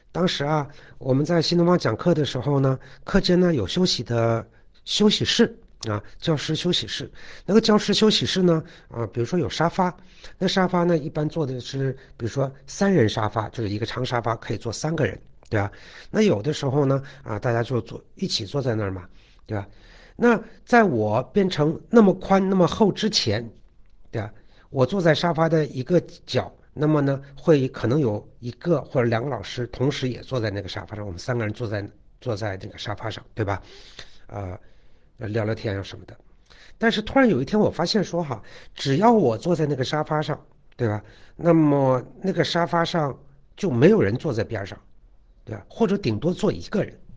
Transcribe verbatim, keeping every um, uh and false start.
当时啊，我们在新东方讲课的时候呢，课间呢有休息的休息室啊，教师休息室。那个教师休息室呢，啊，比如说有沙发，那沙发呢一般坐的是，比如说三人沙发，就是一个长沙发可以坐三个人，对吧？那有的时候呢，啊，大家就坐一起坐在那儿嘛，对吧？那在我变成那么宽那么厚之前，对吧？我坐在沙发的一个角，那么呢，会可能有一个或者两个老师同时也坐在那个沙发上，我们三个人坐在坐在那个沙发上，对吧？呃，聊聊天啊什么的。但是突然有一天我发现说哈，只要我坐在那个沙发上，对吧？那么那个沙发上就没有人坐在边上，对吧？或者顶多坐一个人。